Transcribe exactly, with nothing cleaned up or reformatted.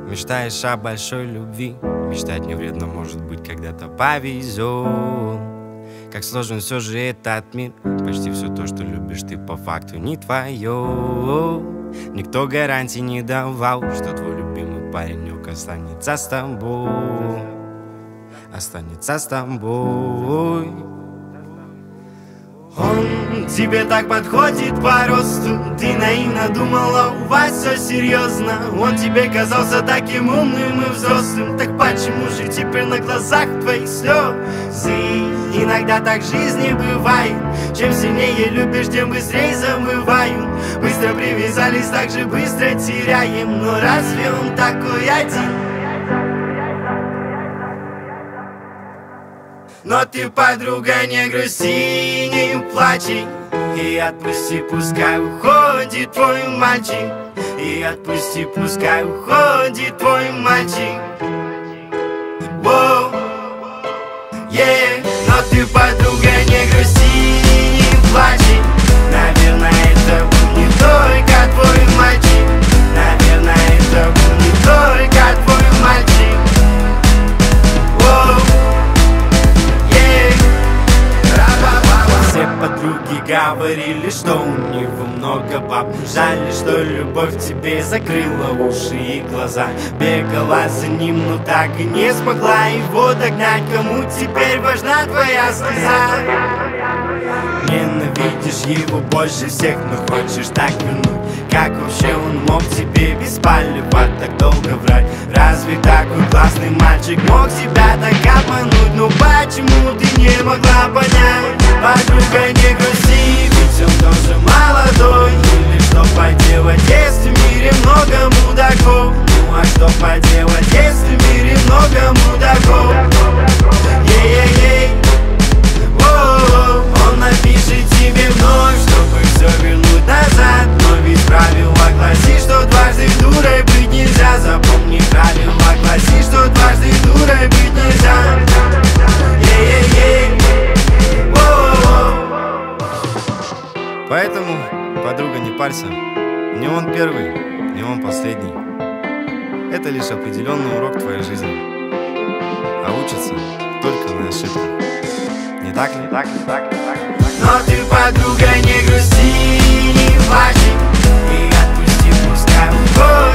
Мечтаешь о большой любви, мечтать не вредно, может быть, когда-то повезет. Как сложен все же этот мир, почти все то, что любишь ты, по факту не твое. Никто гарантий не давал, что твой любимый паренек останется с тобой, останется с тобой. Он тебе так подходит по росту, ты наивно думала, у вас все серьезно. Он тебе казался таким умным и взрослым, так почему же теперь на глазах твоих слезы? Иногда так в жизни бывает, чем сильнее любишь, тем быстрее забывают. Быстро привязались, так же быстро теряем, но разве он такой один? Но ты, подруга, не грусти, не плачь, и отпусти, пускай уходит твой мальчик, и отпусти, пускай уходит твой мальчик. Воу, yeah. Но ты, подруга, не грусти, не плачь, наверное, это был не только твой мальчик, наверное, это был не только твой мальчик. Воу. Все подруги говорили, что у него много баб. Жаль, что любовь тебе закрыла уши и глаза. Бегала за ним, но так и не смогла его догнать. Кому теперь важна твоя слеза? Ненавидишь его больше всех, но хочешь так вернуть. Как вообще он мог тебе без палева так долго врать? Разве такой классный мальчик мог тебя так обмануть? Ну почему ты не могла понять? Подруга, не грусти, ведь он тоже молодой. Или что поделать, если в мире много мудаков? Ну а что поделать, если в мире много мудаков? Ей-ей-ей, он напишет тебе вновь, чтобы все вернуть назад. Но ведь правило гласит, что дважды дурой быть нельзя. Запомни, правило гласит, что дважды дурой быть нельзя. Ей-ей-ей. Поэтому, подруга, не парься. Не он первый, не он последний. Это лишь определенный урок твоей жизни. А учится только на ошибках. Не так ли? Так, не так, не так, не так. Но ты, подруга, не грусти, не плачь, и отпусти, пускай уходит.